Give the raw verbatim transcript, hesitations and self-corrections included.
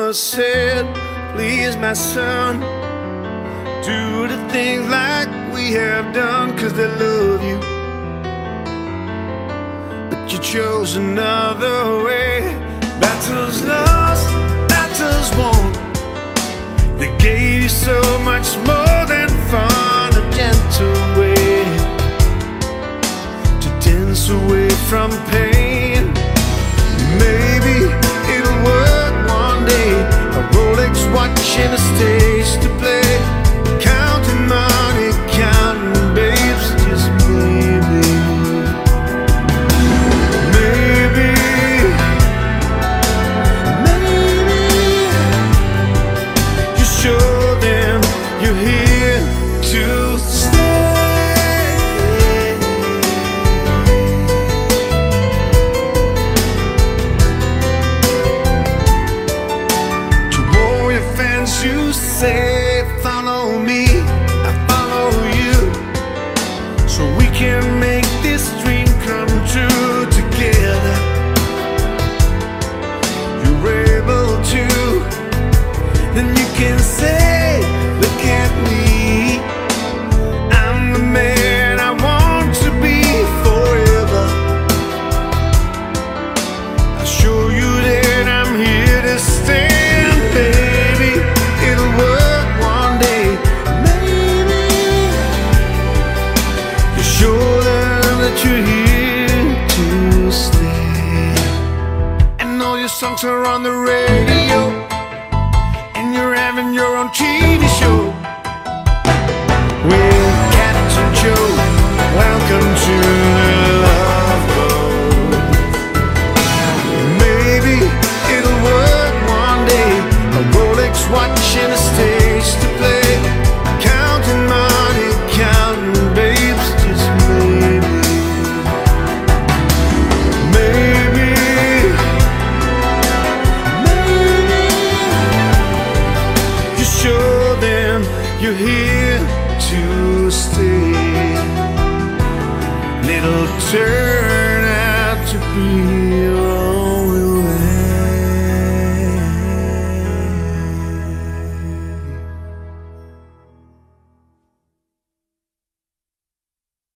mama said, please my son, do the things like we have done, 'cause they love you. But you chose another way. Battles lost, battles won. They gave you so much more than fun. A gentle way to dance away from pain. Maybe it'll work one day. A Rolex watch and a stage to play. Counting money, counting babes, just maybe. Maybe, maybe you show them you're here to stay. To all your fans, you say, follow me, I follow you, so we can make this dream come true together. You're able to, then you can say, look at me, I'm the man I want to be forever. I'll show you that I'm here to stand, baby. It'll work one day. Maybe you show them that you're here to stay. And all your songs are on the radio, and you're having your own T V show with Captain Joe. Welcome to the Love Boat. Maybe it'll work one day. A Rolex watch and a stage to play. Counting money, counting babes, just maybe. Maybe, maybe you show them you're here to stay. And it'll turn out to be